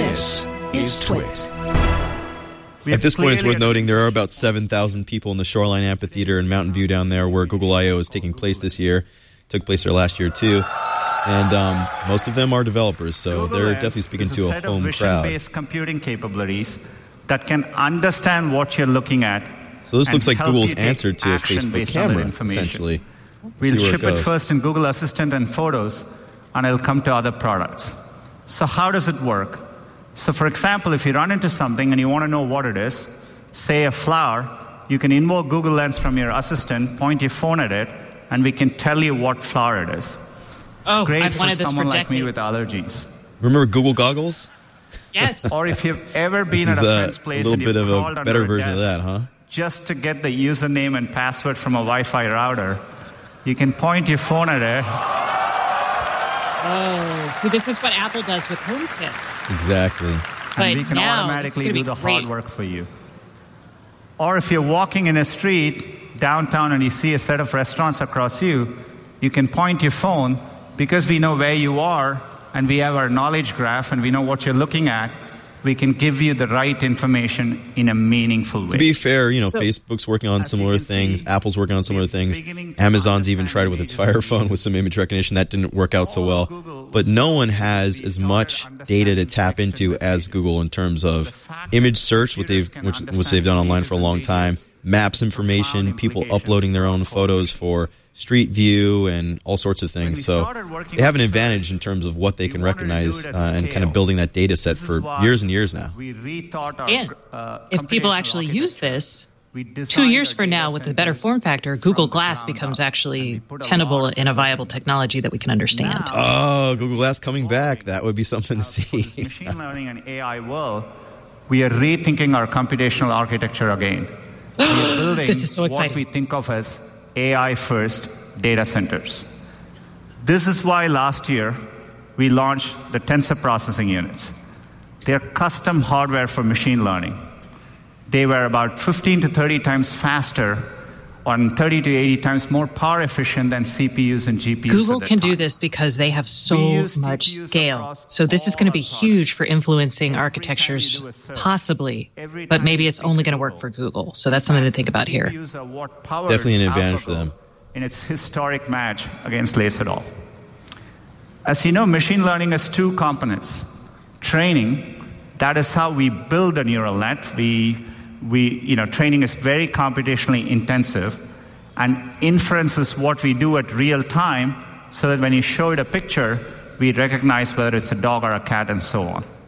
This is Twit. At this point, it's worth noting there are about 7,000 people in the Shoreline Amphitheater in Mountain View down there where Google I.O. is taking place this year. Took place there last year, too. And most of them are developers, so Google they're Lens definitely speaking is to a set of home crowd. vision-based computing capabilities that can understand what you're looking at. So this looks like help Google's you take answer to a action Facebook based on that camera, information. essentially. We'll See where ship it goes. first in Google Assistant and Photos, and it'll come to other products. So how does it work? So for example, if you run into something and you want to know what it is, say a flower, you can invoke Google Lens from your assistant, point your phone at it, and we can tell you what flower it is. It's great I've for wanted this someone for like me decades. with allergies. Remember Google Goggles? Yes. Or if you've ever been This at is a friend's place a and little bit you've of crawled a under better a version of desk that, huh? just to get the username and password from a Wi-Fi router, you can point your phone at it. Oh, so this is what Apple does with HomeKit. Exactly. But And we can now, automatically this is do gonna the be great. hard work for you. Or if you're walking in a street downtown and you see a set of restaurants across you can point your phone, because we know where you are and we have our knowledge graph and we know what you're looking at, we can give you the right information in a meaningful way. To be fair, So- Facebook's working on As you similar can things. see, Apple's working on similar we're things. beginning to Amazon's even tried understand it with its images Fire Phone with some image recognition. That didn't work out so All well. of Google But was no one built has because we as started much data to understanding tap text into and as images. Google in terms The of fact image that search, computers can which they've understand done online images for a and long time, videos, maps information, profound people implications uploading their for own our photos for Street View and all sorts of When things. we So started working they have an on advantage search, in terms of what they we can wanted to do recognize it at and kind scale. of building that data set This is for why years and years now. We rethought our, And if people computational actually use architecture. this, We 2 designed years our from now, data with a better centers form factor, from Google the Glass ground becomes up, actually and we put a tenable lot of and a effort viable into it. technology that we can understand. Now, Oh, Google Glass coming back. That would be something to for this see. machine learning and AI world, we are rethinking our computational architecture again. We are building This is so what exciting. we think of as AI-first data centers. This is why last year we launched the Tensor Processing Units. They're custom hardware for machine learning. They were about 15 to 30 times faster, and 30 to 80 times more power efficient than CPUs and GPUs. Google at that can do time. this because they have We so use much TPUs scale. across So this is going to be all our huge for products. influencing Every architectures, time you do a search, possibly, every but time maybe you it's speak only to going to work Google. for Google. So that's something to think about here. TPUs are what powered Definitely an advantage for AlphaGo them. in its historic match against Laserdahl. As you know, machine learning has two components. Training, that is how we build a neural net. Training is very computationally intensive. And inference is what we do at real time so that when you show it a picture, we recognize whether it's a dog or a cat and so on.